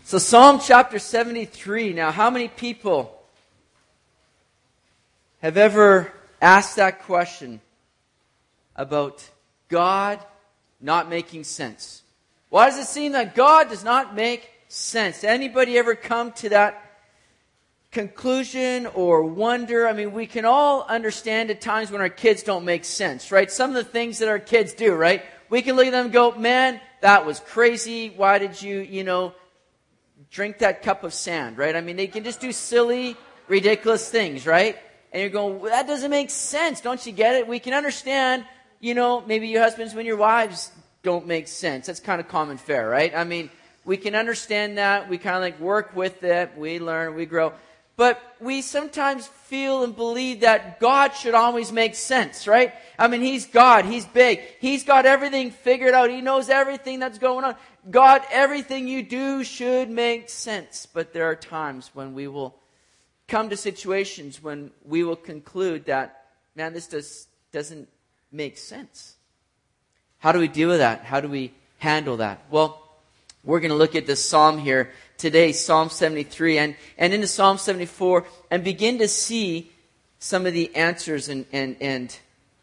So Psalm chapter 73. Now, how many people have ever asked that question about God not making sense? Why does it seem that God does not make sense? Anybody ever come to that conclusion or wonder? I mean, we can all understand at times when our kids don't make sense, right? Some of the things that our kids do, right? We can look at them and go, man, that was crazy. Why did you, drink that cup of sand, right? I mean, they can just do silly, ridiculous things, right? And you're going, well, that doesn't make sense. Don't you get it? We can understand, maybe your husbands when your wives don't make sense. That's kind of common fare, right? I mean, we can understand that. We kind of work with it. We learn, we grow. But we sometimes feel and believe that God should always make sense, right? I mean, He's God. He's big. He's got everything figured out. He knows everything that's going on. God, everything you do should make sense. But there are times when we will come to situations when we will conclude that, man, this doesn't make sense. How do we deal with that? How do we handle that? Well, we're going to look at this psalm here today, Psalm 73, and into Psalm 74, and begin to see some of the answers and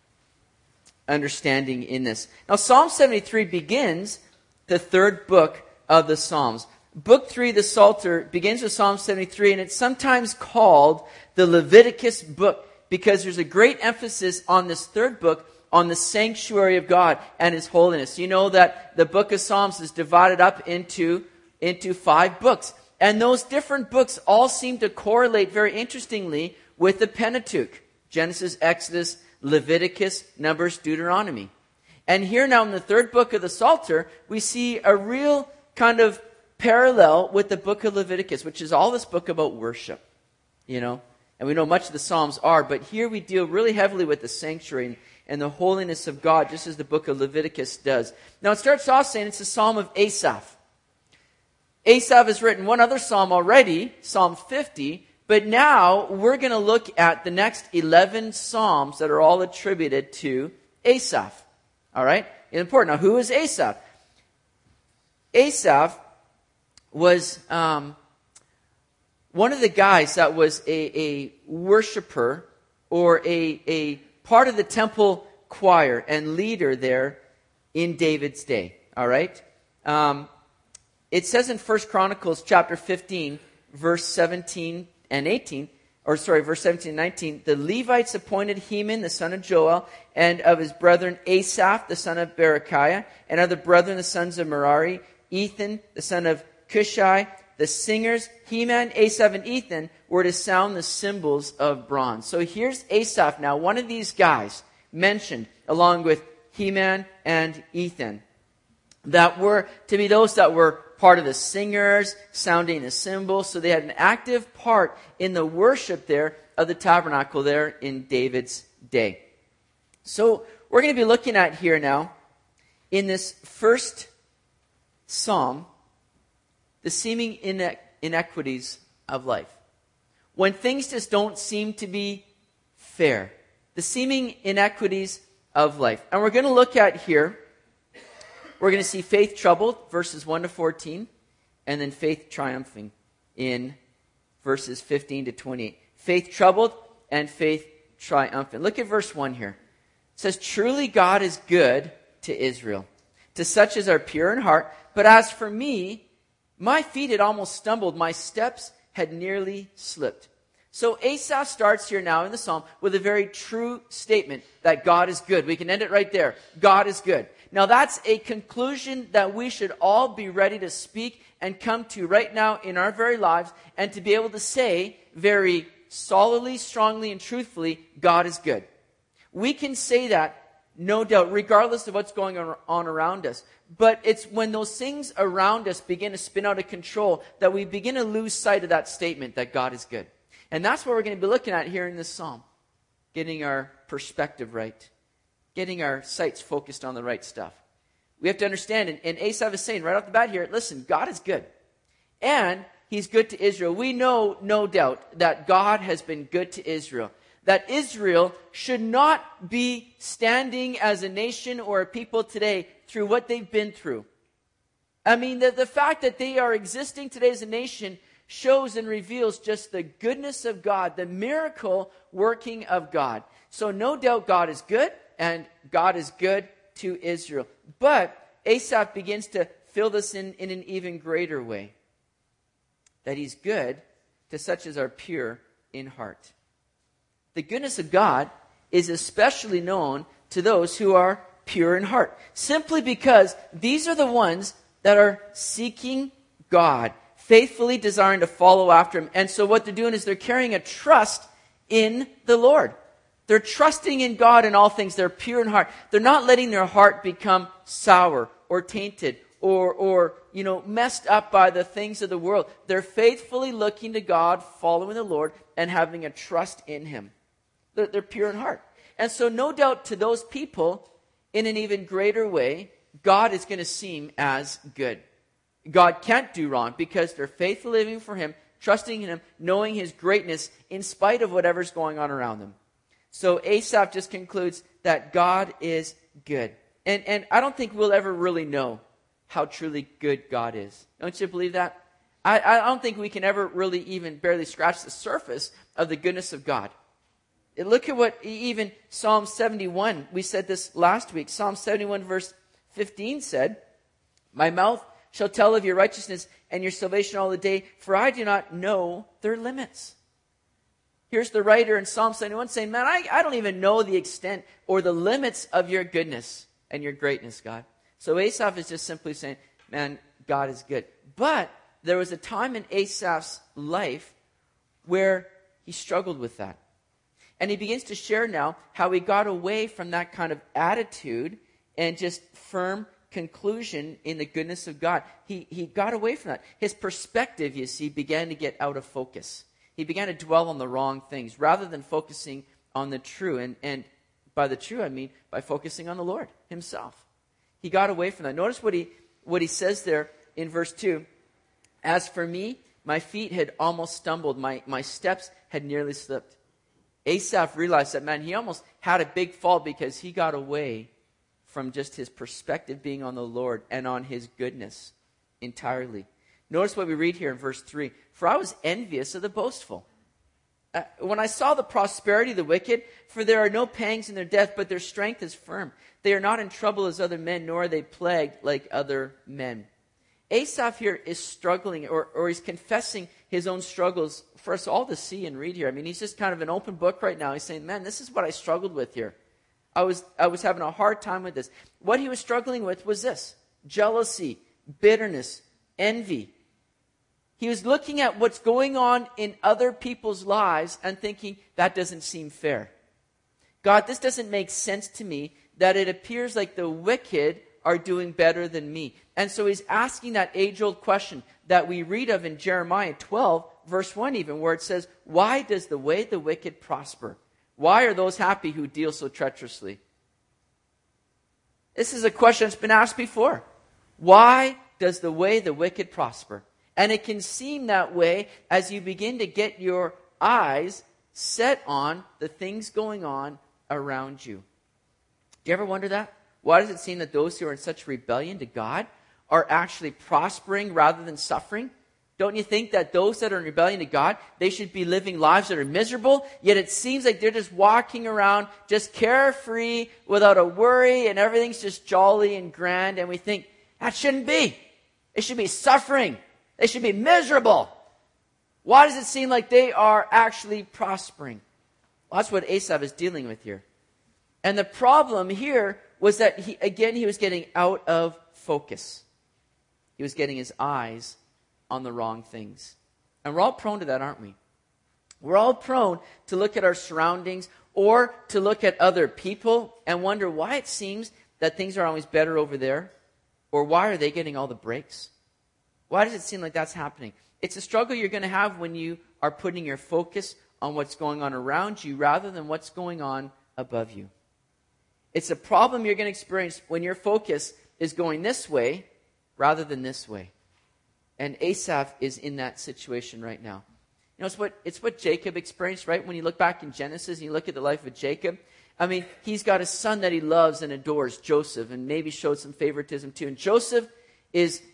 understanding in this. Now, Psalm 73 begins the third book of the Psalms. Book 3, the Psalter, begins with Psalm 73, and it's sometimes called the Leviticus book because there's a great emphasis on this third book on the sanctuary of God and His holiness. You know that the book of Psalms is divided up into 5 books. And those different books all seem to correlate very interestingly with the Pentateuch. Genesis, Exodus, Leviticus, Numbers, Deuteronomy. And here now in the third book of the Psalter, we see a real kind of parallel with the book of Leviticus, which is all this book about worship. And we know much of the Psalms are, but here we deal really heavily with the sanctuary and the holiness of God, just as the book of Leviticus does. Now it starts off saying it's a psalm of Asaph. Asaph has written one other psalm already, Psalm 50, but now we're going to look at the next 11 psalms that are all attributed to Asaph. All right? Important. Now, who is Asaph? Asaph was one of the guys that was a worshiper or a part of the temple choir and leader there in David's day. All right? It says in 1 Chronicles chapter 15, verse 17 and 18, verse 17 and 19, the Levites appointed Heman, the son of Joel, and of his brethren Asaph, the son of Berechiah, and of the brethren, the sons of Merari, Ethan, the son of Cushai. The singers, Heman, Asaph, and Ethan, were to sound the cymbals of bronze. So here's Asaph now, one of these guys mentioned, along with Heman and Ethan, that were to be those that were part of the singers, sounding the cymbals. So they had an active part in the worship there of the tabernacle there in David's day. So we're going to be looking at here now, in this first psalm, the seeming inequities of life. When things just don't seem to be fair. The seeming inequities of life. And we're going to look at here, we're going to see faith troubled, verses 1 to 14, and then faith triumphing in verses 15 to 28. Faith troubled and faith triumphant. Look at verse 1 here. It says, truly God is good to Israel, to such as are pure in heart. But as for me, my feet had almost stumbled. My steps had nearly slipped. So Asaph starts here now in the psalm with a very true statement that God is good. We can end it right there. God is good. Now that's a conclusion that we should all be ready to speak and come to right now in our very lives, and to be able to say very solidly, strongly, and truthfully, God is good. We can say that, no doubt, regardless of what's going on around us. But it's when those things around us begin to spin out of control that we begin to lose sight of that statement that God is good. And that's what we're going to be looking at here in this psalm. Getting our perspective right. Getting our sights focused on the right stuff. We have to understand, and Asaph is saying right off the bat here, listen, God is good. And He's good to Israel. We know, no doubt, that God has been good to Israel. That Israel should not be standing as a nation or a people today through what they've been through. I mean, the fact that they are existing today as a nation shows and reveals just the goodness of God, the miracle working of God. So no doubt God is good, and God is good to Israel. But Asaph begins to fill this in an even greater way. That he's good to such as are pure in heart. The goodness of God is especially known to those who are pure in heart. Simply because these are the ones that are seeking God, faithfully desiring to follow after Him. And so what they're doing is they're carrying a trust in the Lord. They're trusting in God in all things. They're pure in heart. They're not letting their heart become sour or tainted or messed up by the things of the world. They're faithfully looking to God, following the Lord, and having a trust in Him. They're pure in heart. And so no doubt to those people, in an even greater way, God is going to seem as good. God can't do wrong because they're faithfully living for Him, trusting in Him, knowing His greatness in spite of whatever's going on around them. So Asaph just concludes that God is good. And I don't think we'll ever really know how truly good God is. Don't you believe that? I don't think we can ever really even barely scratch the surface of the goodness of God. Look at what even Psalm 71, we said this last week, Psalm 71 verse 15 said, "My mouth shall tell of your righteousness and your salvation all the day, for I do not know their limits." Here's the writer in Psalm 71 saying, man, I don't even know the extent or the limits of your goodness and your greatness, God. So Asaph is just simply saying, man, God is good. But there was a time in Asaph's life where he struggled with that. And he begins to share now how he got away from that kind of attitude and just firm conclusion in the goodness of God. He got away from that. His perspective, you see, began to get out of focus. He began to dwell on the wrong things rather than focusing on the true. And by the true, I mean by focusing on the Lord Himself. He got away from that. Notice what he says there in verse 2. "As for me, my feet had almost stumbled. My steps had nearly slipped." Asaph realized that, man, he almost had a big fall because he got away from just his perspective being on the Lord and on His goodness entirely. Notice what we read here in verse 3. "For I was envious of the boastful. When I saw the prosperity of the wicked, for there are no pangs in their death, but their strength is firm. They are not in trouble as other men, nor are they plagued like other men." Asaph here is struggling, or he's confessing his own struggles for us all to see and read here. I mean, he's just kind of an open book right now. He's saying, man, this is what I struggled with here. I was having a hard time with this. What he was struggling with was this: jealousy, bitterness, envy. He was looking at what's going on in other people's lives and thinking, that doesn't seem fair. God, this doesn't make sense to me that it appears like the wicked are doing better than me. And so he's asking that age-old question that we read of in Jeremiah 12, verse 1 even, where it says, "Why does the way of the wicked prosper? Why are those happy who deal so treacherously?" This is a question that's been asked before. Why does the way of the wicked prosper? And it can seem that way as you begin to get your eyes set on the things going on around you. Do you ever wonder that? Why does it seem that those who are in such rebellion to God are actually prospering rather than suffering? Don't you think that those that are in rebellion to God, they should be living lives that are miserable? Yet it seems like they're just walking around, just carefree, without a worry, and everything's just jolly and grand. And we think, that shouldn't be. They should be suffering. They should be miserable. Why does it seem like they are actually prospering? Well, that's what Asaph is dealing with here. And the problem here was that he was getting out of focus. He was getting his eyes on the wrong things. And we're all prone to that, aren't we? We're all prone to look at our surroundings or to look at other people and wonder why it seems that things are always better over there, or why are they getting all the breaks? Why does it seem like that's happening? It's a struggle you're going to have when you are putting your focus on what's going on around you rather than what's going on above you. It's a problem you're going to experience when your focus is going this way rather than this way. And Asaph is in that situation right now. You know, it's what Jacob experienced, right? When you look back in Genesis and you look at the life of Jacob, I mean, he's got a son that he loves and adores, Joseph, and maybe showed some favoritism too. And Joseph is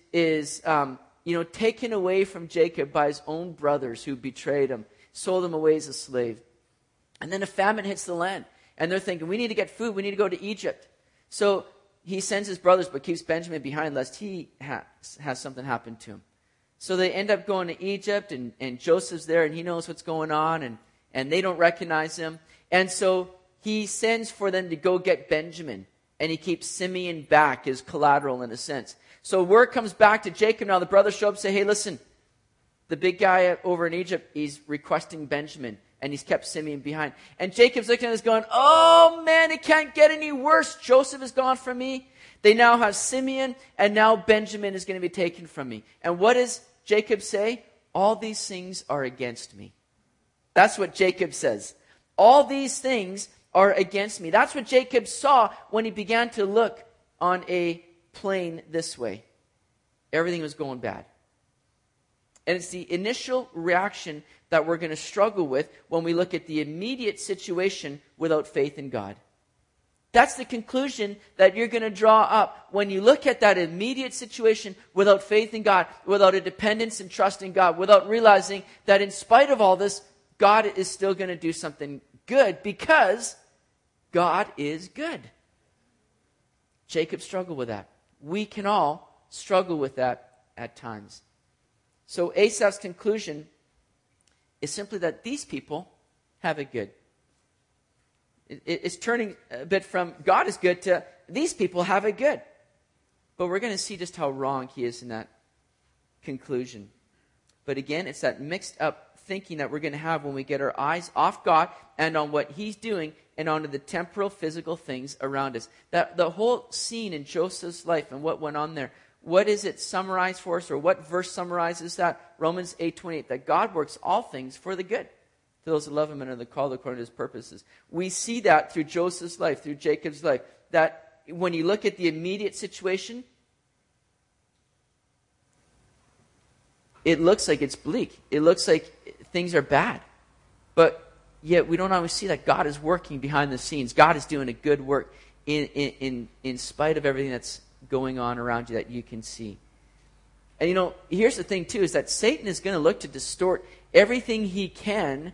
taken away from Jacob by his own brothers who betrayed him, sold him away as a slave. And then a famine hits the land. And they're thinking, we need to get food. We need to go to Egypt. So he sends his brothers but keeps Benjamin behind lest he has something happen to him. So they end up going to Egypt, and Joseph's there, and he knows what's going on, and they don't recognize him. And so he sends for them to go get Benjamin, and he keeps Simeon back as collateral in a sense. So word comes back to Jacob. Now the brothers show up and say, hey, listen, the big guy over in Egypt, he's requesting Benjamin, and he's kept Simeon behind. And Jacob's looking at us going, oh man, it can't get any worse. Joseph is gone from me. They now have Simeon, and now Benjamin is going to be taken from me. And what does Jacob say? All these things are against me. That's what Jacob says. All these things are against me. That's what Jacob saw when he began to look on a plain this way. Everything was going bad. And it's the initial reaction that we're going to struggle with when we look at the immediate situation without faith in God. That's the conclusion that you're going to draw up when you look at that immediate situation without faith in God, without a dependence and trust in God, without realizing that in spite of all this, God is still going to do something good because God is good. Jacob struggled with that. We can all struggle with that at times. So Asaph's conclusion is simply that these people have it good. It's turning a bit from God is good to these people have it good. But we're going to see just how wrong he is in that conclusion. But again, it's that mixed up thinking that we're going to have when we get our eyes off God and on what he's doing and onto the temporal, physical things around us. That the whole scene in Joseph's life and what went on there, what is it summarized for us, or what verse summarizes that? Romans 8:28, that God works all things for the good to those who love him and are the called according to his purposes. We see that through Joseph's life, through Jacob's life, that when you look at the immediate situation, it looks like it's bleak. It looks like things are bad. But yet we don't always see that God is working behind the scenes. God is doing a good work in spite of everything that's going on around you that you can see. And here's the thing too, is that Satan is going to look to distort everything he can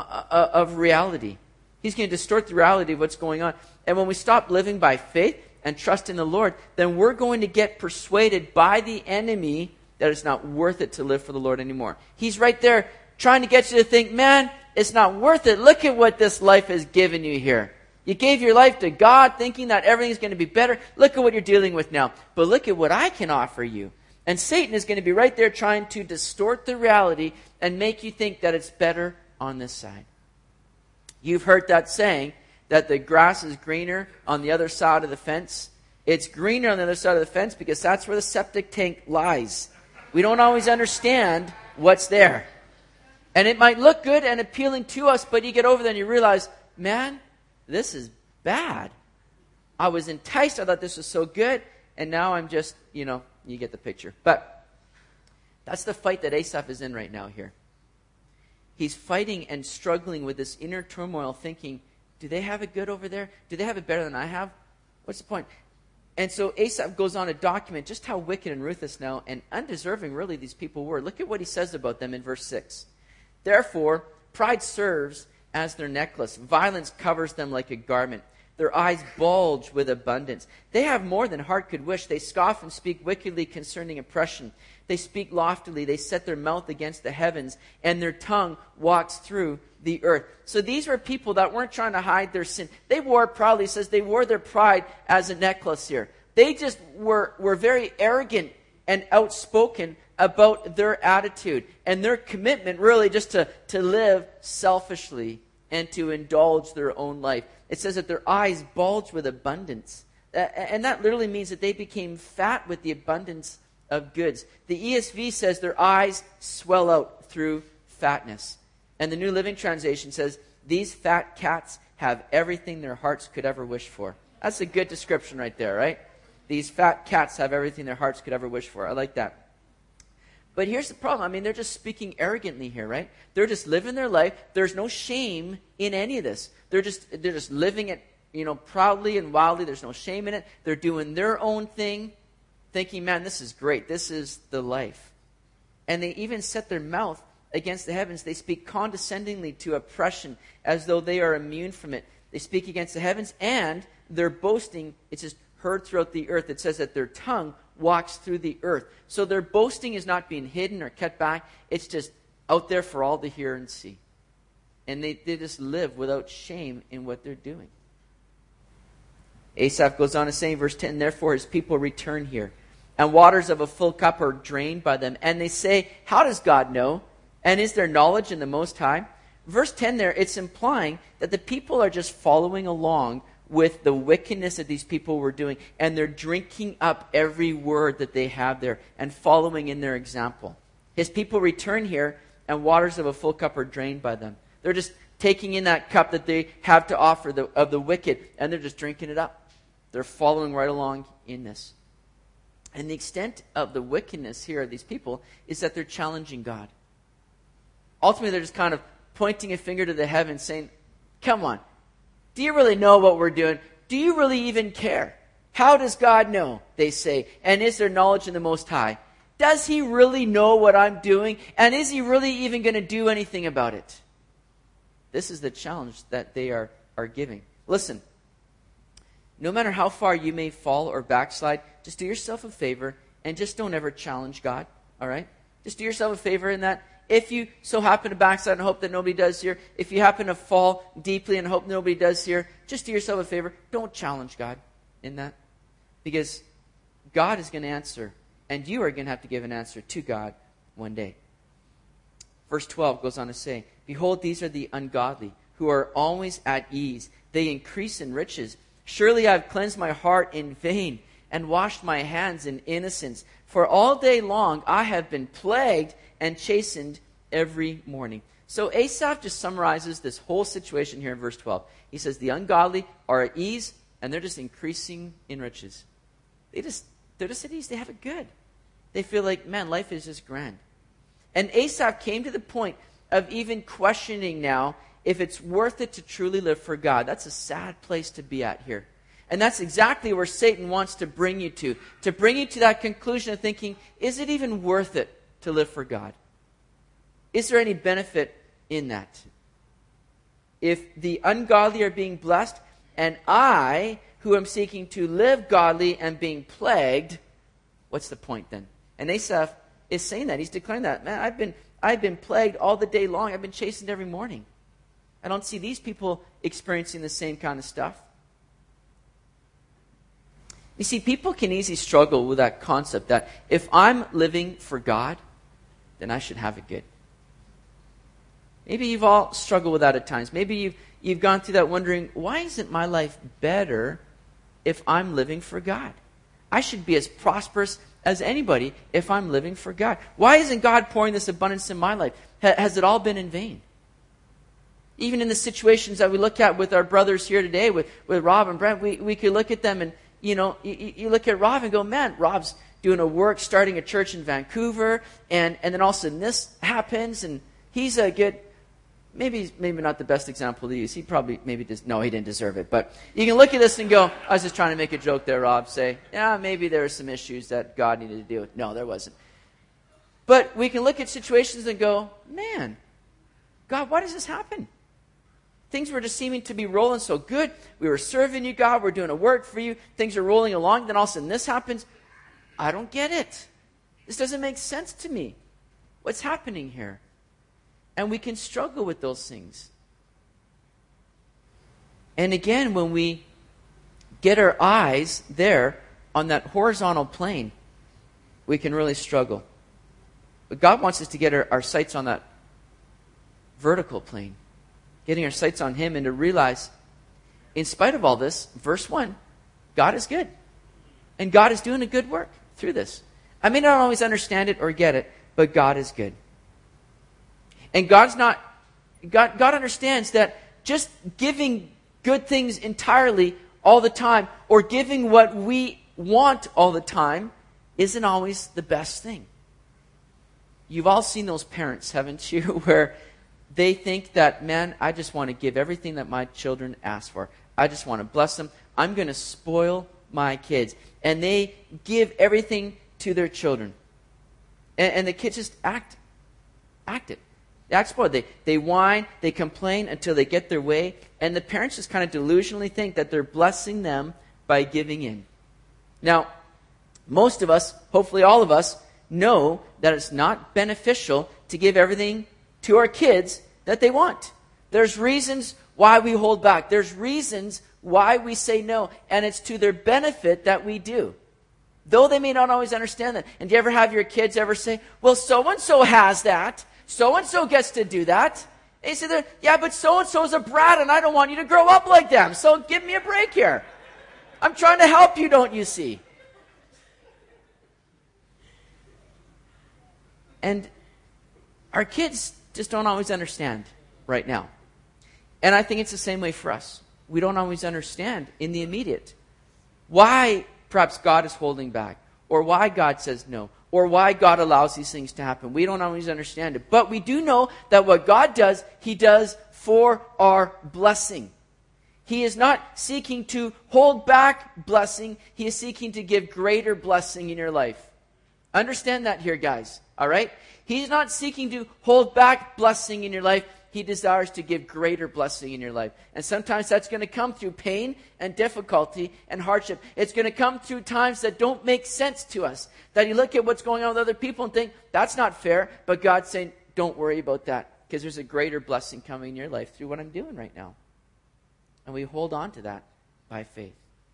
of reality. He's going to distort the reality of what's going on. And when we stop living by faith and trust in the Lord, then we're going to get persuaded by the enemy that it's not worth it to live for the Lord anymore. He's right there trying to get you to think, man, it's not worth it. Look at what this life has given you here. You gave your life to God thinking that everything's going to be better. Look at what you're dealing with now. But look at what I can offer you. And Satan is going to be right there trying to distort the reality and make you think that it's better on this side. You've heard that saying that the grass is greener on the other side of the fence. It's greener on the other side of the fence because that's where the septic tank lies. We don't always understand what's there. And it might look good and appealing to us, but you get over there and you realize, man, this is bad. I was enticed. I thought this was so good. And now I'm just, you get the picture. But that's the fight that Asaph is in right now here. He's fighting and struggling with this inner turmoil, thinking, do they have it good over there? Do they have it better than I have? What's the point? And so Asaph goes on to document just how wicked and ruthless now and undeserving really these people were. Look at what he says about them in verse 6. Therefore, pride serves as their necklace. Violence covers them like a garment. Their eyes bulge with abundance. They have more than heart could wish. They scoff and speak wickedly concerning oppression. They speak loftily. They set their mouth against the heavens, and their tongue walks through the earth. So these were people that weren't trying to hide their sin. They wore proudly, it says they wore their pride as a necklace here. They just were very arrogant and outspoken about their attitude and their commitment really just to live selfishly and to indulge their own life. It says that their eyes bulge with abundance. And that literally means that they became fat with the abundance of goods. The ESV says their eyes swell out through fatness. And the New Living Translation says, these fat cats have everything their hearts could ever wish for. That's a good description right there, right? These fat cats have everything their hearts could ever wish for. I like that. But here's the problem. They're just speaking arrogantly here, right? They're just living their life. There's no shame in any of this. They're just living it, proudly and wildly. There's no shame in it. They're doing their own thing thinking, man, this is great. This is the life. And they even set their mouth against the heavens. They speak condescendingly to oppression as though they are immune from it. They speak against the heavens, and their boasting, it's just heard throughout the earth. It says that their tongue walks through the earth. So their boasting is not being hidden or kept back. It's just out there for all to hear and see. And they just live without shame in what they're doing. Asaph goes on to say in verse 10, therefore his people return here, and waters of a full cup are drained by them. And they say, how does God know? And is there knowledge in the Most High? Verse 10 there, it's implying that the people are just following along with the wickedness that these people were doing. And they're drinking up every word that they have there and following in their example. His people return here, and waters of a full cup are drained by them. They're just taking in that cup that they have to offer of the wicked, and they're just drinking it up. They're following right along in this. And the extent of the wickedness here of these people is that they're challenging God. Ultimately, they're just kind of pointing a finger to the heavens saying, come on, do you really know what we're doing? Do you really even care? How does God know, they say, and is there knowledge in the Most High? Does he really know what I'm doing? And is he really even going to do anything about it? This is the challenge that they are giving. Listen, no matter how far you may fall or backslide, just do yourself a favor and just don't ever challenge God, all right? Just do yourself a favor in that. If you so happen to backslide and hope that nobody does here, if you happen to fall deeply and hope nobody does here, just do yourself a favor. Don't challenge God in that. Because God is going to answer, and you are going to have to give an answer to God one day. Verse 12 goes on to say, behold, these are the ungodly, who are always at ease. They increase in riches. Surely I have cleansed my heart in vain and washed my hands in innocence. For all day long I have been plagued and chastened every morning. So Asaph just summarizes this whole situation here in verse 12. He says the ungodly are at ease, and they're just increasing in riches. They're just at ease. They have it good. They feel like, man, life is just grand. And Asaph came to the point of even questioning now if it's worth it to truly live for God. That's a sad place to be at here. And that's exactly where Satan wants to bring you to bring you to that conclusion of thinking, is it even worth it to live for God? Is there any benefit in that? If the ungodly are being blessed, and I, who am seeking to live godly, am being plagued, what's the point then? And Asaph is saying that. He's declaring that. Man, I've been plagued all the day long. I've been chastened every morning. I don't see these people experiencing the same kind of stuff. You see, people can easily struggle with that concept that if I'm living for God, then I should have it good. Maybe you've all struggled with that at times. Maybe you've gone through that wondering, why isn't my life better if I'm living for God? I should be as prosperous as anybody if I'm living for God. Why isn't God pouring this abundance in my life? Has it all been in vain? Even in the situations that we look at with our brothers here today, with Rob and Brent, we could look at them and, you look at Rob and go, man, Rob's doing a work, starting a church in Vancouver, and then all of a sudden this happens, and he's a good, maybe not the best example to use. He probably he didn't deserve it. But you can look at this and go, I was just trying to make a joke there, Rob. Say, yeah, maybe there were some issues that God needed to deal with. No, there wasn't. But we can look at situations and go, man, God, why does this happen? Things were just seeming to be rolling so good. We were serving you, God. We're doing a work for you. Things are rolling along. Then all of a sudden this happens. I don't get it. This doesn't make sense to me. What's happening here? And we can struggle with those things. And again, when we get our eyes there on that horizontal plane, we can really struggle. But God wants us to get our sights on that vertical plane. Getting our sights on Him and to realize, in spite of all this, verse 1, God is good. And God is doing a good work through this. I may not always understand it or get it, but God is good. And God understands that just giving good things entirely all the time, or giving what we want all the time, isn't always the best thing. You've all seen those parents, haven't you, where they think that, man, I just want to give everything that my children ask for. I just want to bless them. I'm going to spoil my kids. And they give everything to their children. And the kids just act it. They act spoiled. They whine, they complain until they get their way. And the parents just kind of delusionally think that they're blessing them by giving in. Now, most of us, hopefully all of us, know that it's not beneficial to give everything to our kids that they want. There's reasons why we hold back. There's reasons why we say no. And it's to their benefit that we do. Though they may not always understand that. And do you ever have your kids ever say, well, so-and-so has that. So-and-so gets to do that. And you say, yeah, but so-and-so is a brat and I don't want you to grow up like them. So give me a break here. I'm trying to help you, don't you see? And our kids just don't always understand right now. And I think it's the same way for us. We don't always understand in the immediate why perhaps God is holding back, or why God says no, or why God allows these things to happen. We don't always understand it. But we do know that what God does, He does for our blessing. He is not seeking to hold back blessing. He is seeking to give greater blessing in your life. Understand that here, guys. All right? He's not seeking to hold back blessing in your life. He desires to give greater blessing in your life. And sometimes that's going to come through pain and difficulty and hardship. It's going to come through times that don't make sense to us. That you look at what's going on with other people and think, that's not fair. But God's saying, don't worry about that. Because there's a greater blessing coming in your life through what I'm doing right now. And we hold on to that by faith.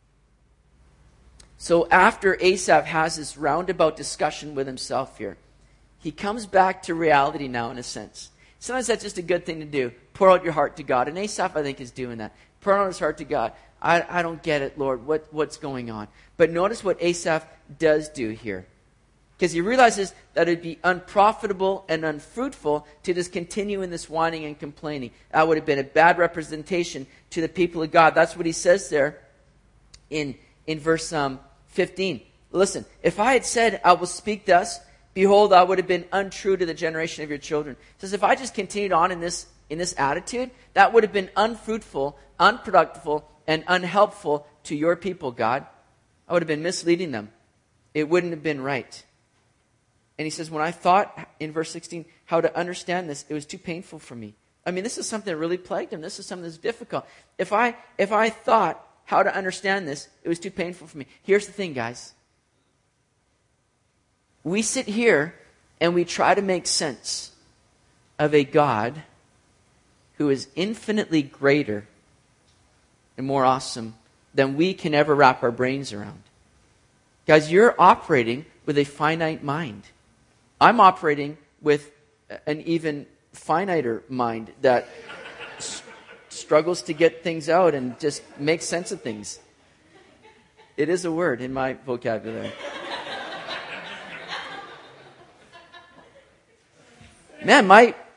So after Asaph has this roundabout discussion with himself here, he comes back to reality now in a sense. Sometimes that's just a good thing to do. Pour out your heart to God. And Asaph, I think, is doing that. Pour out his heart to God. I don't get it, Lord. What's going on? But notice what Asaph does do here. Because he realizes that it would be unprofitable and unfruitful to just continue in this whining and complaining. That would have been a bad representation to the people of God. That's what he says there in verse 15. Listen, if I had said, I will speak thus, behold, I would have been untrue to the generation of your children. He says, if I just continued on in this attitude, that would have been unfruitful, unproductive, and unhelpful to your people, God. I would have been misleading them. It wouldn't have been right. And he says, when I thought, in verse 16, how to understand this, it was too painful for me. I mean, this is something that really plagued him. This is something that's difficult. If I thought how to understand this, it was too painful for me. Here's the thing, guys. We sit here and we try to make sense of a God who is infinitely greater and more awesome than we can ever wrap our brains around. Guys, you're operating with a finite mind. I'm operating with an even finiter mind that struggles to get things out and just make sense of things. It is a word in my vocabulary. Man,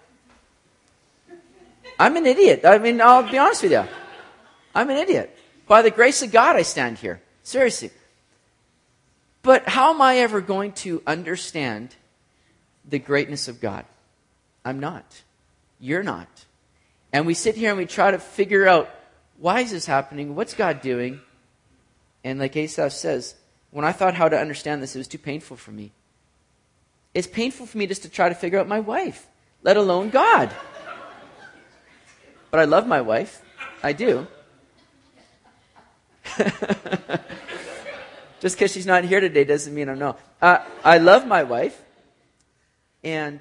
I'm an idiot. I mean, I'll be honest with you. I'm an idiot. By the grace of God, I stand here. Seriously. But how am I ever going to understand the greatness of God? I'm not. You're not. And we sit here and we try to figure out, why is this happening? What's God doing? And like Asaph says, when I thought how to understand this, it was too painful for me. It's painful for me just to try to figure out my wife, let alone God. But I love my wife. I do. Just because she's not here today doesn't mean I know. I love my wife. And,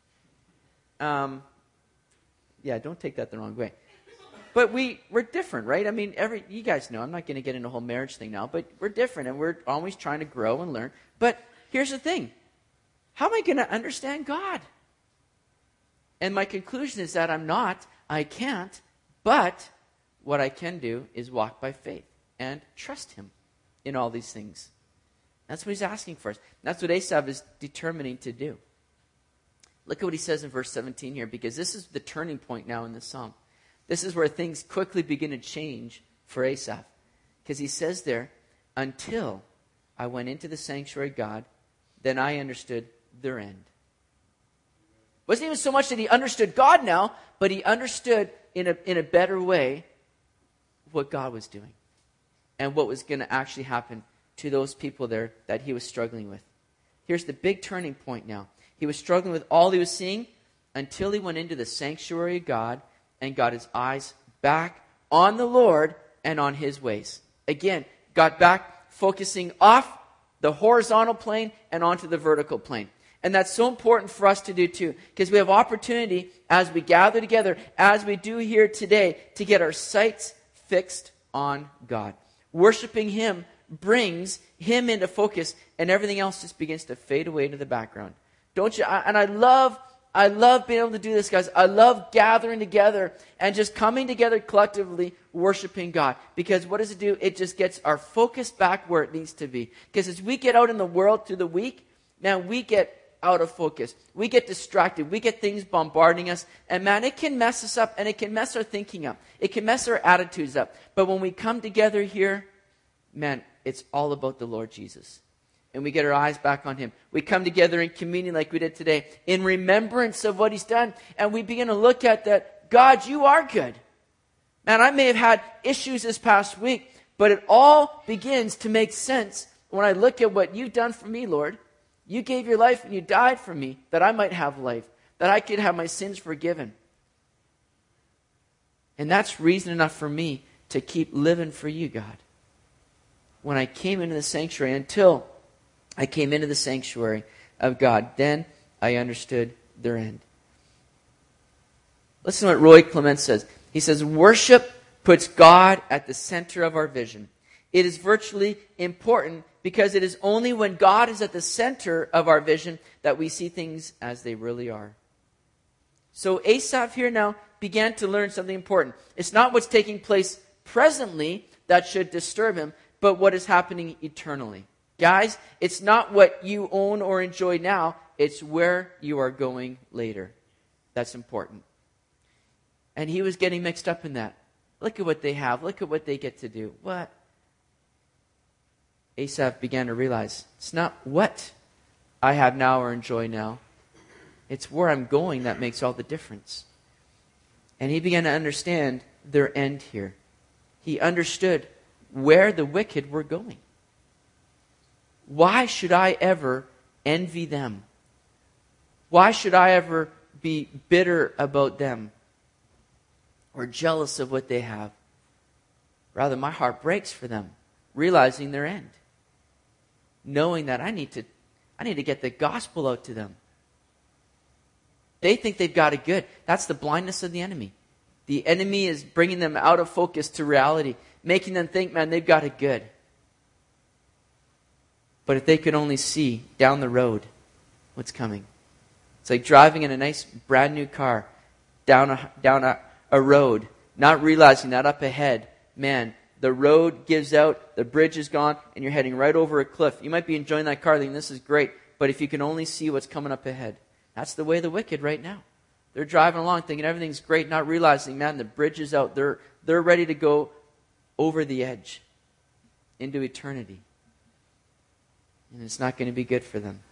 yeah, don't take that the wrong way. But we're different, right? I mean, you guys know, I'm not going to get into a whole marriage thing now, but we're different and we're always trying to grow and learn. But here's the thing. How am I going to understand God? And my conclusion is that I can't, but what I can do is walk by faith and trust Him in all these things. That's what He's asking for us. That's what Asaph is determining to do. Look at what he says in verse 17 here, because this is the turning point now in the psalm. This is where things quickly begin to change for Asaph. Because he says there, until I went into the sanctuary of God, then I understood their end. It wasn't even so much that he understood God now, but he understood in a better way what God was doing. and what was going to actually happen to those people there that he was struggling with. Here's the big turning point now. He was struggling with all he was seeing until he went into the sanctuary of God and got his eyes back on the Lord and on his ways. Again, got back focusing off the horizontal plane and onto the vertical plane. And that's so important for us to do too, because we have opportunity as we gather together, as we do here today, to get our sights fixed on God. Worshiping Him brings Him into focus, and everything else just begins to fade away into the background. Don't you? And I love being able to do this, guys. I love gathering together and just coming together collectively, worshiping God. Because what does it do? It just gets our focus back where it needs to be. Because as we get out in the world through the week, man, we get out of focus. We get distracted. We get things bombarding us. And man, it can mess us up, and it can mess our thinking up. It can mess our attitudes up. But when we come together here, man, it's all about the Lord Jesus. And we get our eyes back on Him. We come together in communion like we did today, in remembrance of what He's done. And we begin to look at that, God, you are good. Man, I may have had issues this past week, but it all begins to make sense when I look at what you've done for me, Lord. You gave your life and you died for me that I might have life, that I could have my sins forgiven. And that's reason enough for me to keep living for you, God. When I came into the sanctuary, until I came into the sanctuary of God, then I understood their end. Listen to what Roy Clement says. He says, worship puts God at the center of our vision. It is virtually important because it is only when God is at the center of our vision that we see things as they really are. So Asaph here now began to learn something important. It's not what's taking place presently that should disturb him, but what is happening eternally. Guys, it's not what you own or enjoy now, it's where you are going later. That's important. And he was getting mixed up in that. Look at what they have. Look at what they get to do. What? Asaph began to realize, it's not what I have now or enjoy now. It's where I'm going that makes all the difference. And he began to understand their end here. He understood where the wicked were going. Why should I ever envy them? Why should I ever be bitter about them or jealous of what they have? Rather, my heart breaks for them, realizing their end. Knowing that I need to get the gospel out to them. They think they've got it good. That's the blindness of the enemy. The enemy is bringing them out of focus to reality, making them think, man, they've got it good. But if they could only see down the road what's coming. It's like driving in a nice brand new car down a road, not realizing that up ahead, man, the road gives out, the bridge is gone, and you're heading right over a cliff. You might be enjoying that car, thinking this is great, but if you can only see what's coming up ahead. That's the way of the wicked right now. They're driving along thinking everything's great, not realizing, man, the bridge is out. They're ready to go over the edge into eternity. And it's not going to be good for them.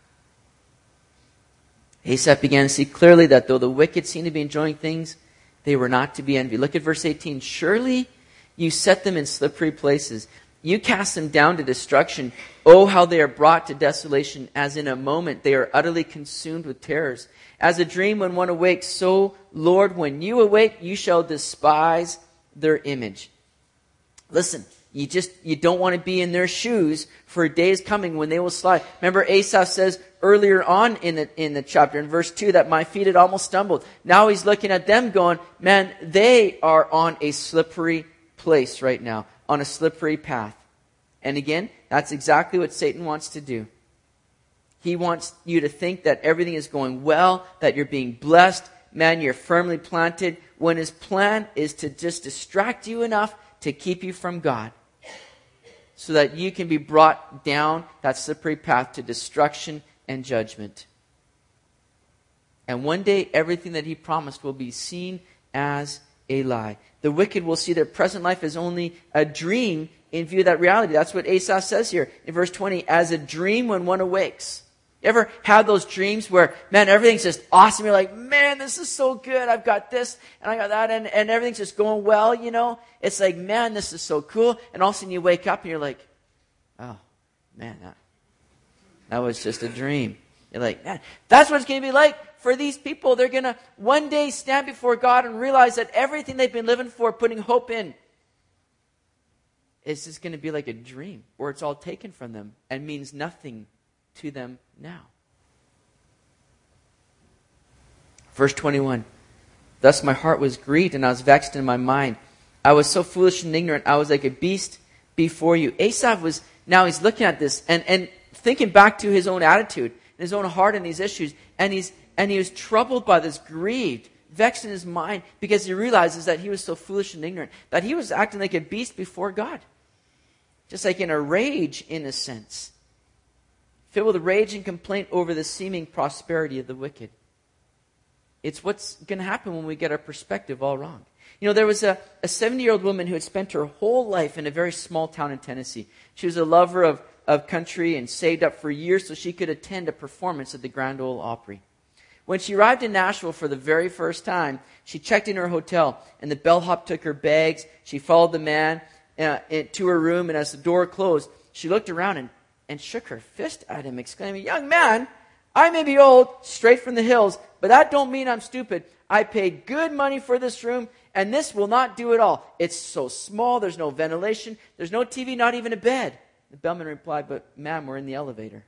Asaph began to see clearly that though the wicked seemed to be enjoying things, they were not to be envied. Look at verse 18. Surely you set them in slippery places. You cast them down to destruction. Oh, how they are brought to desolation, as in a moment they are utterly consumed with terrors. As a dream when one awakes, so, Lord, when you awake, you shall despise their image. Listen, you don't want to be in their shoes, for a day is coming when they will slide. Remember, Asaph says earlier on in the chapter, in verse 2, that my feet had almost stumbled. Now he's looking at them going, man, they are on a slippery place right now, on a slippery path. And again, that's exactly what Satan wants to do. He wants you to think that everything is going well, that you're being blessed, man, you're firmly planted, when his plan is to just distract you enough to keep you from God, so that you can be brought down that slippery path to destruction and judgment. And one day, everything that he promised will be seen as a lie. The wicked will see their present life as only a dream in view of that reality. That's what Asaph says here in verse 20, as a dream when one awakes. You ever have those dreams where, man, everything's just awesome? You're like, man, man, this is so good. I've got this and I got that and everything's just going well, you know. It's like, man, this is so cool. And all of a sudden you wake up and you're like, oh, man, that was just a dream. You're like, man, that's what it's going to be like for these people. They're going to one day stand before God and realize that everything they've been living for, putting hope in, it's just going to be like a dream where it's all taken from them and means nothing to them now. Verse 21, thus my heart was grieved and I was vexed in my mind. I was so foolish and ignorant. I was like a beast before you. Asaph was, now he's looking at this and thinking back to his own attitude, his own heart and these issues. And he was troubled by this, grieved, vexed in his mind because he realizes that he was so foolish and ignorant, that he was acting like a beast before God. Just like in a rage, in a sense. Filled with rage and complaint over the seeming prosperity of the wicked. It's what's going to happen when we get our perspective all wrong. You know, there was a 70-year-old woman who had spent her whole life in a very small town in Tennessee. She was a lover of country and saved up for years so she could attend a performance at the Grand Ole Opry. When she arrived in Nashville for the very first time, she checked in her hotel, and the bellhop took her bags. She followed the man to her room, and as the door closed, she looked around and shook her fist at him, exclaiming, "Young man, I may be old, straight from the hills, but that don't mean I'm stupid. I paid good money for this room, and this will not do at all. It's so small, there's no ventilation, there's no TV, not even a bed." The bellman replied, "But ma'am, we're in the elevator."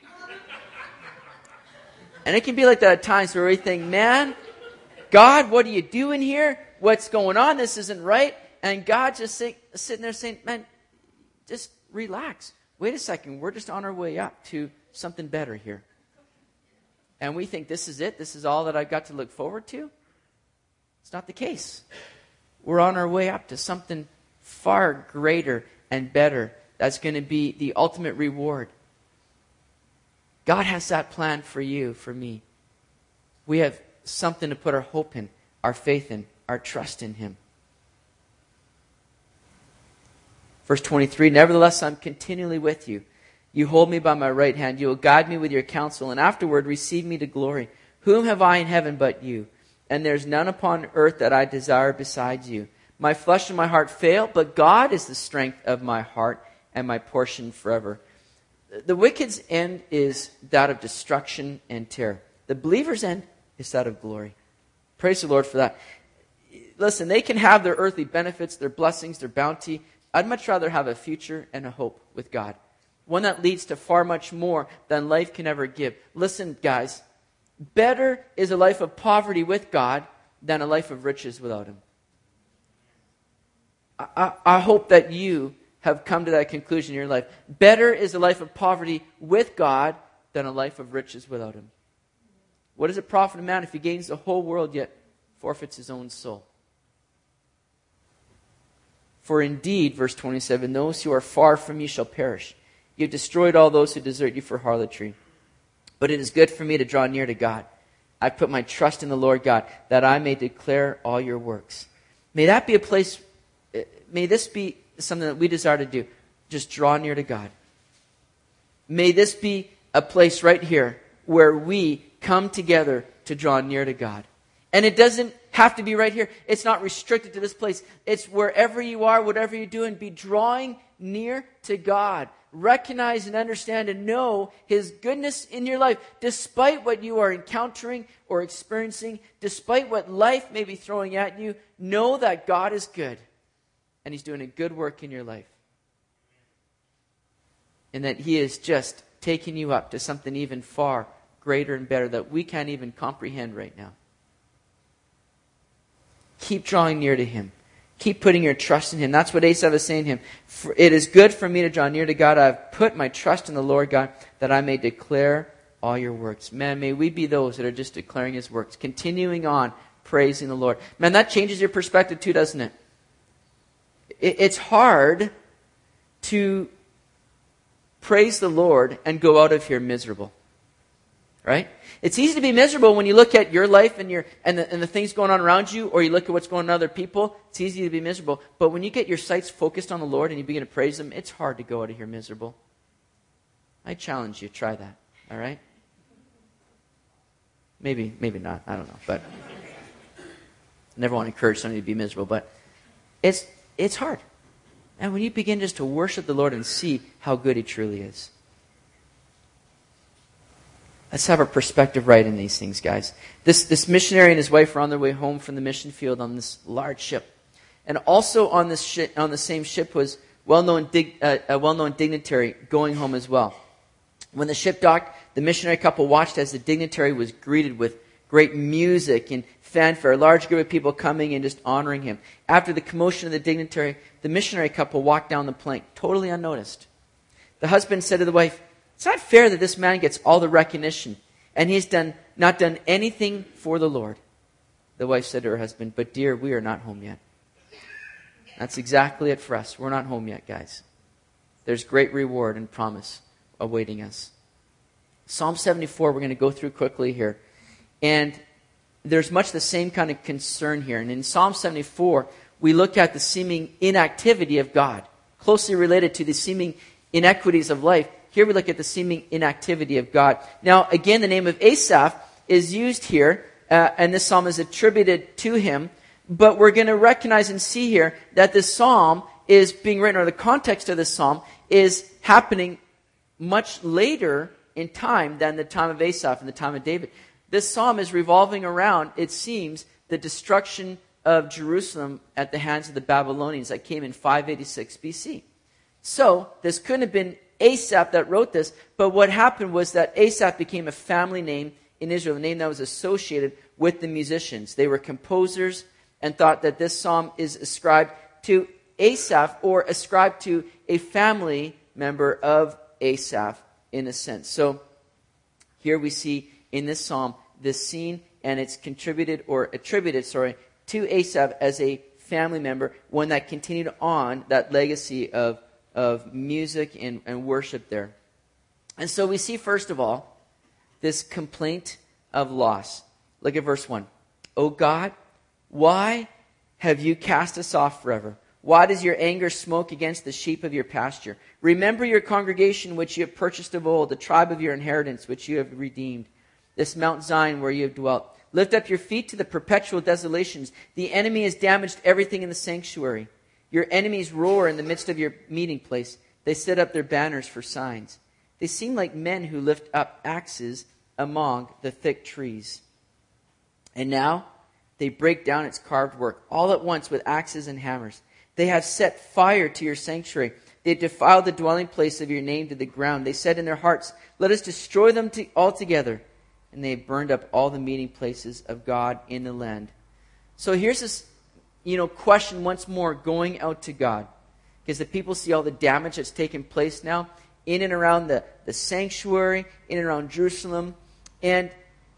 And it can be like that at times where we think, man, God, what are you doing here? What's going on? This isn't right. And God just sitting there saying, man, just relax. Wait a second, we're just on our way up to something better here. And we think this is it. This is all that I've got to look forward to. It's not the case. We're on our way up to something far greater and better. That's going to be the ultimate reward. God has that plan for you, for me. We have something to put our hope in, our faith in, our trust in Him. Verse 23, nevertheless, I'm continually with you. You hold me by my right hand. You will guide me with your counsel, and afterward receive me to glory. Whom have I in heaven but you? And there's none upon earth that I desire besides you. My flesh and my heart fail, but God is the strength of my heart and my portion forever. The wicked's end is that of destruction and terror. The believer's end is that of glory. Praise the Lord for that. Listen, they can have their earthly benefits, their blessings, their bounty. I'd much rather have a future and a hope with God. One that leads to far much more than life can ever give. Listen, guys, better is a life of poverty with God than a life of riches without Him. I hope that you have come to that conclusion in your life. Better is a life of poverty with God than a life of riches without Him. What does it profit a man if he gains the whole world yet forfeits his own soul? For indeed, verse 27, those who are far from you shall perish. You have destroyed all those who desert you for harlotry. But it is good for me to draw near to God. I put my trust in the Lord God, that I may declare all your works. May that be a place, may this be something that we desire to do. Just draw near to God. May this be a place right here where we come together to draw near to God. And it doesn't have to be right here. It's not restricted to this place. It's wherever you are, whatever you're doing, be drawing near to God. Recognize and understand and know His goodness in your life, despite what you are encountering or experiencing, despite what life may be throwing at you. Know that God is good and He's doing a good work in your life. And that He is just taking you up to something even far greater and better that we can't even comprehend right now. Keep drawing near to Him. Keep putting your trust in Him. That's what Asaph is saying to him. It is good for me to draw near to God. I've put my trust in the Lord God that I may declare all your works. Man, may we be those that are just declaring His works, continuing on praising the Lord. Man, that changes your perspective too, doesn't it? It's hard to praise the Lord and go out of here miserable. Right? It's easy to be miserable when you look at your life and the things going on around you, or you look at what's going on in other people. It's easy to be miserable. But when you get your sights focused on the Lord and you begin to praise Him, it's hard to go out of here miserable. I challenge you, try that. All right? Maybe not. I don't know. But I never want to encourage somebody to be miserable. But it's hard. And when you begin just to worship the Lord and see how good He truly is. Let's have our perspective right in these things, guys. This missionary and his wife are on their way home from the mission field on this large ship. And also on the same ship was a well-known dignitary going home as well. When the ship docked, the missionary couple watched as the dignitary was greeted with great music and fanfare, a large group of people coming and just honoring him. After the commotion of the dignitary, the missionary couple walked down the plank, totally unnoticed. The husband said to the wife, "It's not fair that this man gets all the recognition, and he's not done anything for the Lord." The wife said to her husband, "But dear, we are not home yet." That's exactly it for us. We're not home yet, guys. There's great reward and promise awaiting us. Psalm 74, we're going to go through quickly here. And there's much the same kind of concern here. And in Psalm 74, we look at the seeming inactivity of God, closely related to the seeming inequities of life. Here we look at the seeming inactivity of God. Now, again, the name of Asaph is used here, and this psalm is attributed to him. But we're going to recognize and see here that this psalm is being written, or the context of this psalm is happening much later in time than the time of Asaph and the time of David. This psalm is revolving around, it seems, the destruction of Jerusalem at the hands of the Babylonians that came in 586 BC. So, this couldn't have been Asaph that wrote this, but what happened was that Asaph became a family name in Israel, a name that was associated with the musicians. They were composers and thought that this psalm is ascribed to Asaph or ascribed to a family member of Asaph in a sense. So here we see in this psalm this scene, and it's attributed to Asaph as a family member, one that continued on that legacy of music and worship there. And so we see, first of all, this complaint of loss. Look at verse 1. "O God, why have you cast us off forever? Why does your anger smoke against the sheep of your pasture? Remember your congregation which you have purchased of old, the tribe of your inheritance which you have redeemed, this Mount Zion where you have dwelt. Lift up your feet to the perpetual desolations. The enemy has damaged everything in the sanctuary. Your enemies roar in the midst of your meeting place. They set up their banners for signs. They seem like men who lift up axes among the thick trees. And now they break down its carved work, all at once with axes and hammers. They have set fire to your sanctuary. They have defiled the dwelling place of your name to the ground. They said in their hearts, let us destroy them altogether. And they have burned up all the meeting places of God in the land." So here's this, question once more going out to God. Because the people see all the damage that's taken place now in and around the sanctuary, in and around Jerusalem. And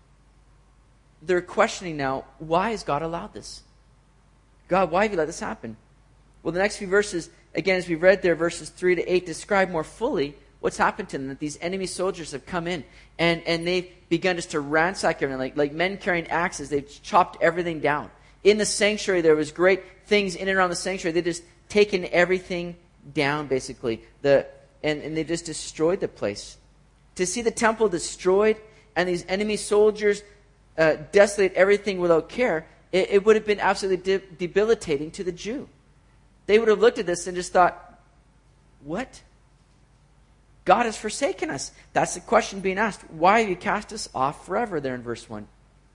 they're questioning now, why has God allowed this? God, why have you let this happen? Well, the next few verses, again, as we read there, verses 3 to 8, describe more fully what's happened to them. That these enemy soldiers have come in and they've begun just to ransack everything. Like men carrying axes, they've chopped everything down. In the sanctuary, there was great things in and around the sanctuary. They've just taken everything down, basically. And they just destroyed the place. To see the temple destroyed and these enemy soldiers desolate everything without care, it would have been absolutely debilitating to the Jew. They would have looked at this and just thought, what? God has forsaken us. That's the question being asked. Why have you cast us off forever there in verse 1?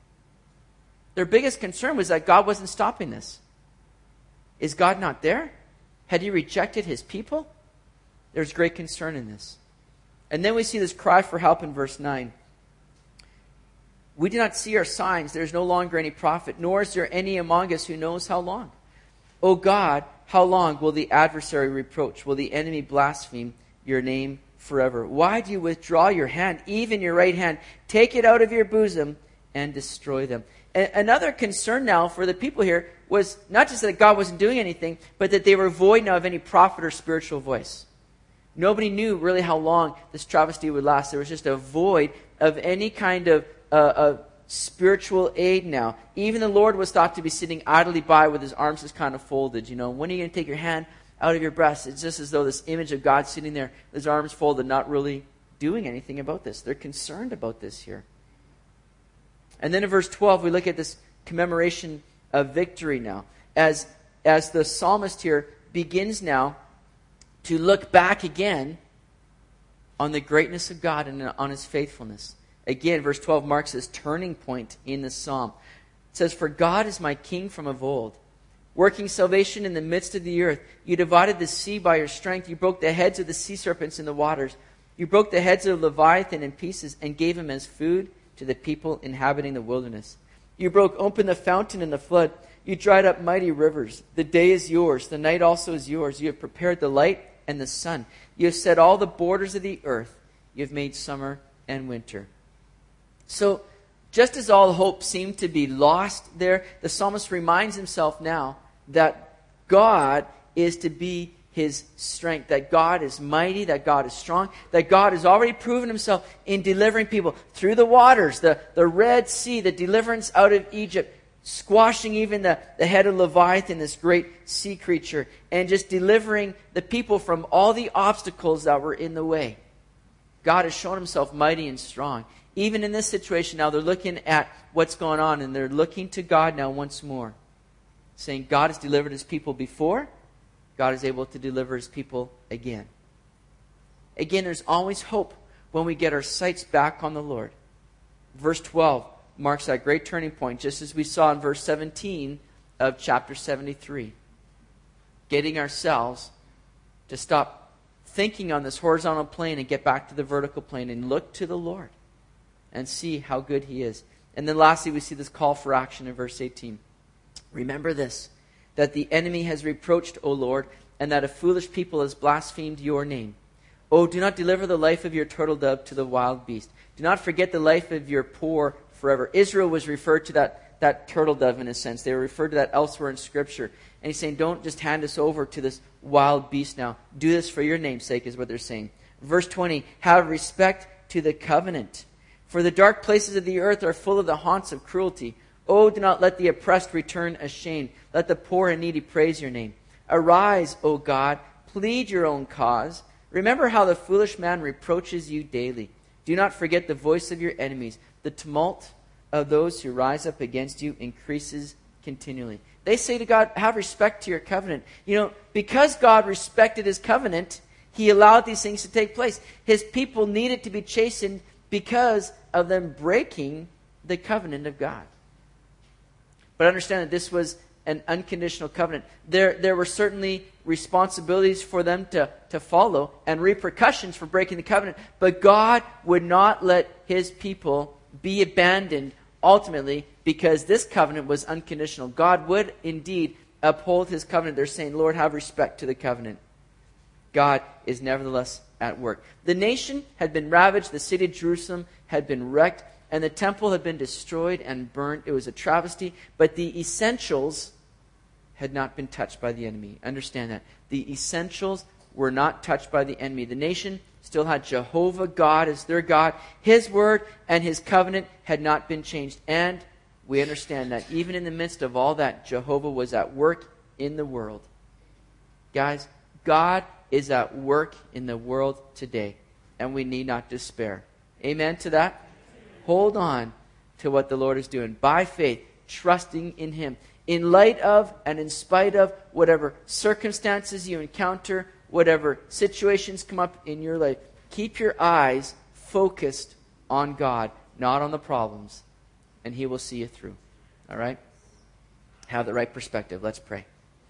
Their biggest concern was that God wasn't stopping this. Is God not there? Had he rejected his people? There's great concern in this. And then we see this cry for help in verse 9. "We do not see our signs. There is no longer any prophet, nor is there any among us who knows how long. O God, how long will the adversary reproach? Will the enemy blaspheme your name forever? Why do you withdraw your hand, even your right hand? Take it out of your bosom and destroy them." Another concern now for the people here was not just that God wasn't doing anything, but that they were void now of any prophet or spiritual voice. Nobody knew really how long this travesty would last. There was just a void of any kind of spiritual aid now. Even the Lord was thought to be sitting idly by with his arms just kind of folded. When are you going to take your hand out of your breast? It's just as though this image of God sitting there, his arms folded, not really doing anything about this. They're concerned about this here. And then in verse 12, we look at this commemoration of victory now. As the psalmist here begins now to look back again on the greatness of God and on his faithfulness. Again, verse 12 marks this turning point in the psalm. It says, "For God is my king from of old, working salvation in the midst of the earth. You divided the sea by your strength. You broke the heads of the sea serpents in the waters. You broke the heads of Leviathan in pieces and gave him as food to the people inhabiting the wilderness. You broke open the fountain and the flood. You dried up mighty rivers. The day is yours. The night also is yours. You have prepared the light and the sun. You have set all the borders of the earth. You have made summer and winter." So, just as all hope seemed to be lost there, the psalmist reminds himself now that God is to be his strength, that God is mighty, that God is strong, that God has already proven himself in delivering people through the waters, the Red Sea, the deliverance out of Egypt, squashing even the head of Leviathan, this great sea creature, and just delivering the people from all the obstacles that were in the way. God has shown himself mighty and strong. Even in this situation now, they're looking at what's going on, and they're looking to God now once more, saying God has delivered his people before, God is able to deliver his people again. Again, there's always hope when we get our sights back on the Lord. Verse 12 marks that great turning point, just as we saw in verse 17 of chapter 73. Getting ourselves to stop thinking on this horizontal plane and get back to the vertical plane and look to the Lord and see how good he is. And then lastly, we see this call for action in verse 18. "Remember this, that the enemy has reproached, O Lord, and that a foolish people has blasphemed your name. Oh, do not deliver the life of your turtle dove to the wild beast. Do not forget the life of your poor forever." Israel was referred to that turtle dove in a sense. They were referred to that elsewhere in Scripture. And he's saying, don't just hand us over to this wild beast now. Do this for your name's sake, is what they're saying. Verse 20, "Have respect to the covenant. For the dark places of the earth are full of the haunts of cruelty. Oh, do not let the oppressed return ashamed. Let the poor and needy praise your name. Arise, O God, plead your own cause. Remember how the foolish man reproaches you daily. Do not forget the voice of your enemies. The tumult of those who rise up against you increases continually." They say to God, have respect to your covenant. You know, because God respected his covenant, he allowed these things to take place. His people needed to be chastened because of them breaking the covenant of God. But understand that this was an unconditional covenant. There were certainly responsibilities for them to follow and repercussions for breaking the covenant. But God would not let his people be abandoned ultimately because this covenant was unconditional. God would indeed uphold his covenant. They're saying, Lord, have respect to the covenant. God is nevertheless at work. The nation had been ravaged. The city of Jerusalem had been wrecked. And the temple had been destroyed and burnt. It was a travesty. But the essentials had not been touched by the enemy. Understand that. The essentials were not touched by the enemy. The nation still had Jehovah God as their God. His word and his covenant had not been changed. And we understand that even in the midst of all that, Jehovah was at work in the world. Guys, God is at work in the world today. And we need not despair. Amen to that? Hold on to what the Lord is doing. By faith, trusting in him. In light of and in spite of whatever circumstances you encounter, whatever situations come up in your life, keep your eyes focused on God, not on the problems, and he will see you through. All right? Have the right perspective. Let's pray.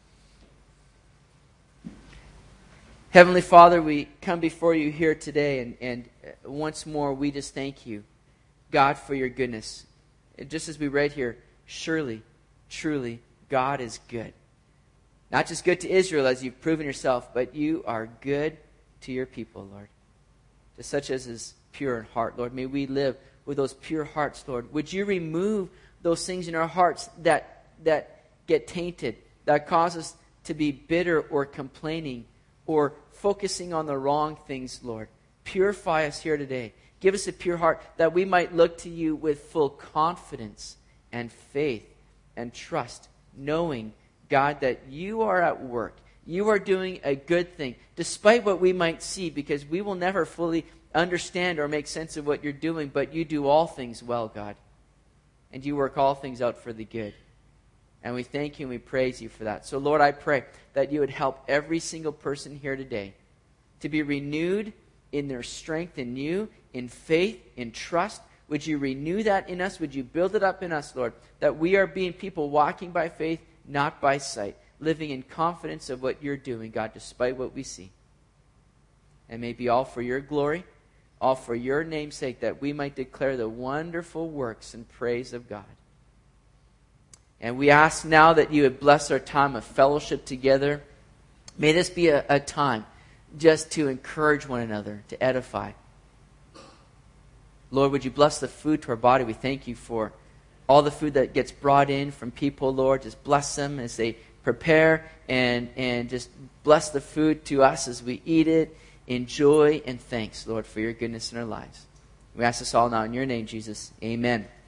Heavenly Father, we come before you here today, and once more we just thank you, God, for your goodness. Just as we read here, surely, truly, God is good. Not just good to Israel as you've proven yourself, but you are good to your people, Lord. To such as is pure in heart, Lord. May we live with those pure hearts, Lord. Would you remove those things in our hearts that get tainted, that cause us to be bitter or complaining or focusing on the wrong things, Lord. Purify us here today. Give us a pure heart that we might look to you with full confidence and faith and trust, knowing, God, that you are at work. You are doing a good thing, despite what we might see, because we will never fully understand or make sense of what you're doing, but you do all things well, God. and you work all things out for the good. And we thank you and we praise you for that. So, Lord, I pray that you would help every single person here today to be renewed in their strength in you, in faith, in trust. Would you renew that in us? Would you build it up in us, Lord, that we are being people walking by faith, not by sight, living in confidence of what you're doing, God, despite what we see. And may it be all for your glory, all for your name's sake, that we might declare the wonderful works and praise of God. And we ask now that you would bless our time of fellowship together. May this be a time just to encourage one another, to edify. Lord, would you bless the food to our body? We thank you for all the food that gets brought in from people, Lord. Just bless them as they prepare, and just bless the food to us as we eat it in joy and thanks, Lord, for your goodness in our lives. We ask this all now in your name, Jesus. Amen.